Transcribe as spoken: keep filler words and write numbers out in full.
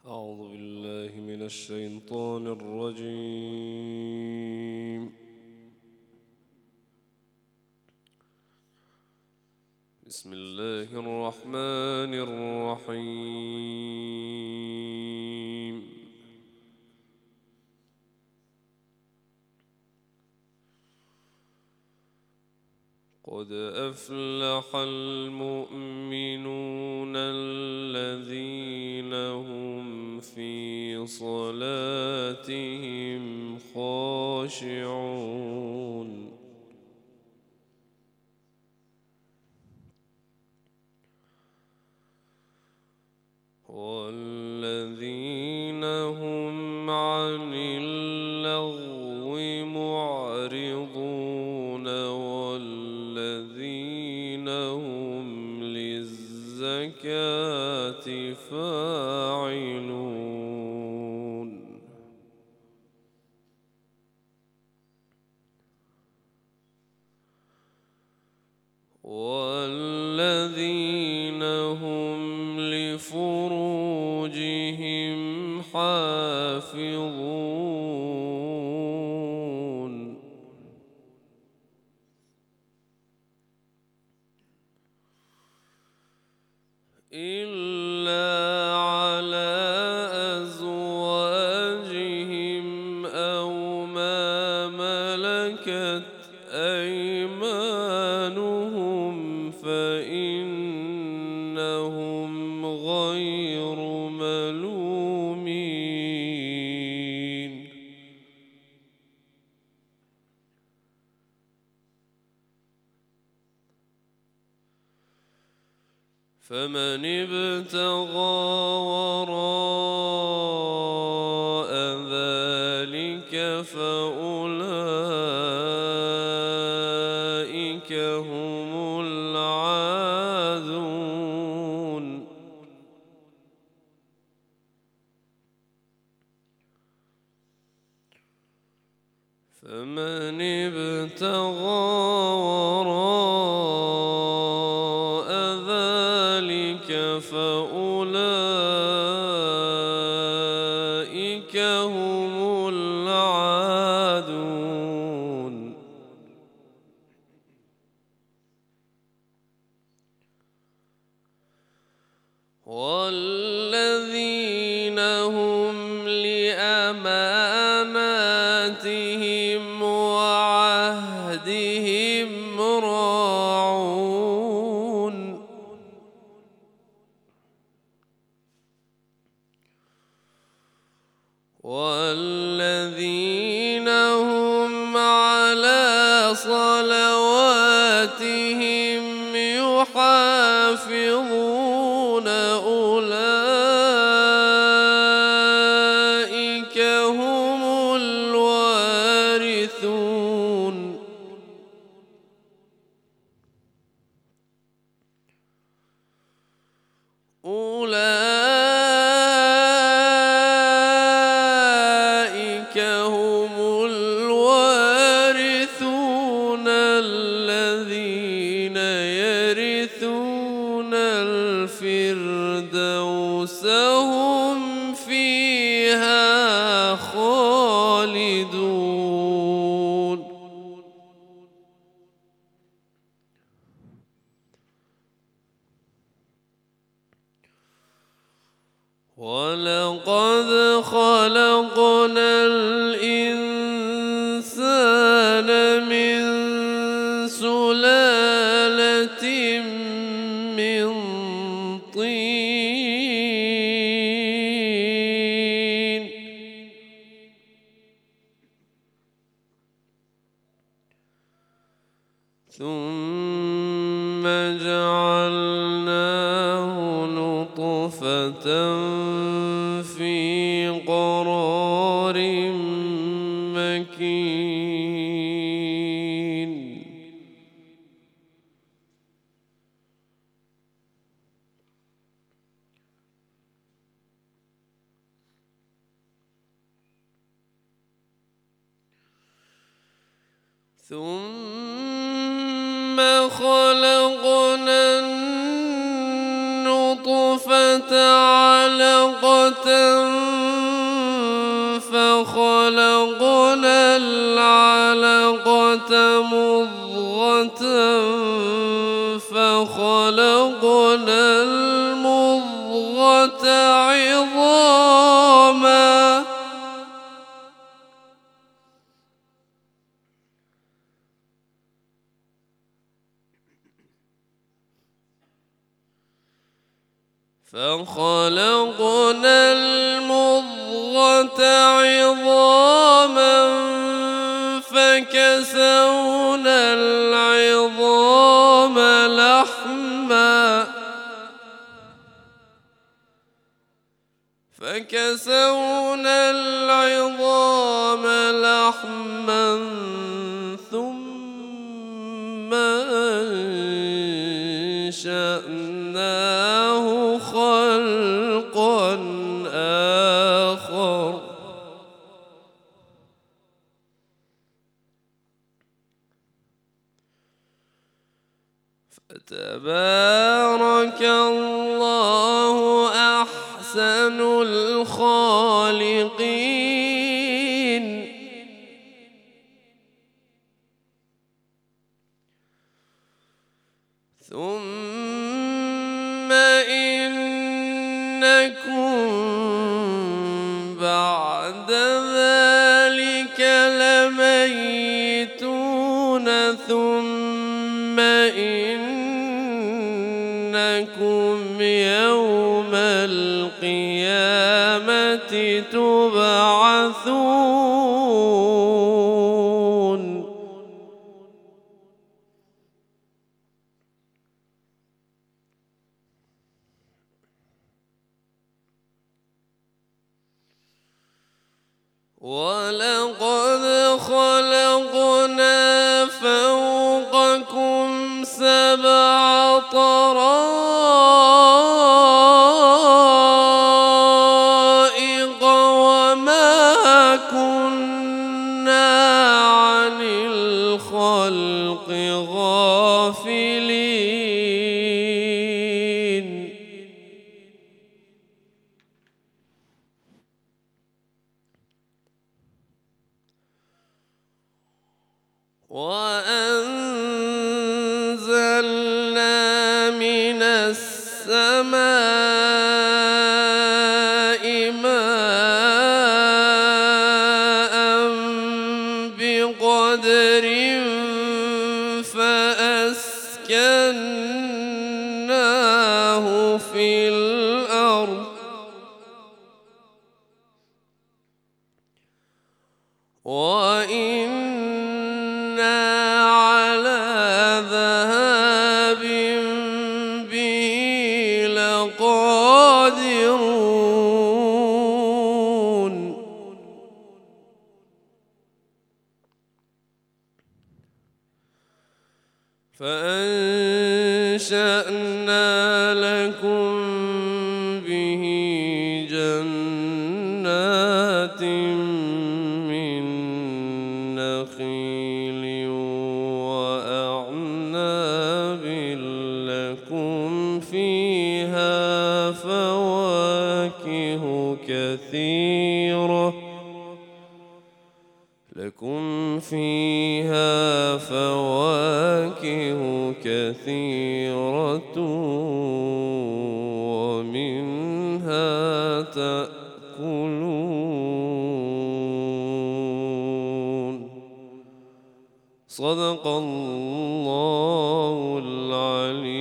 أعوذ بالله من الشيطان الرجيم. بسم الله الرحمن الرحيم. قد أفلح المؤمنون الذين هم في صلاتهم خاشعون والذين هم عن اللغو معرضون والذين هم للزكاة فاعلون والذين هم لفروجهم حافظون إلا على أزواجهم أو ما ملكت أيمانهم فإنهم غير ملومين فمن ابتغى وراء ذلك فأولئك هم العادون فمن ابتغى وراء ذلك فأولئك هم العادون والذين هم لأماناتهم وعهدهم راعون والذين هم على صلواتهم يحافظون أولئك هم الوارثون أولئك هم الوارثون الذين يرثون الفردوس هم فيها خالدون ولقد خلقنا الإنسان من سلالة من طين ثم جعلناه نطفة في قرار مكين ثم خلقنا النطفة علقة فخلقنا العلقة مضغة فخلقنا المضغة عظاما فخلقنا المضغة عظاما فكسونا العظام لحما فكسونا العظام لحما ثم أنشأناه خلقا آخر فتبارك الله أحسن الخالقين ثم إنكم بعد ذلك لميتون ثم إنكم يوم القيامة تبعثون ولقد خلقنا فوقكم سبع طرائق وما كنا عن الخلق غافلين وأنزلنا من السماء ماء بقدر فأسكناه في الأرض وإنا على ذهاب به لقادرون فأنشأنا لكم به جنات من نخيل وأعناب لكم فيها فواكه كثيرة لكم فيها فواكه كثيرة ومنها تأكلون صدق الله العليم.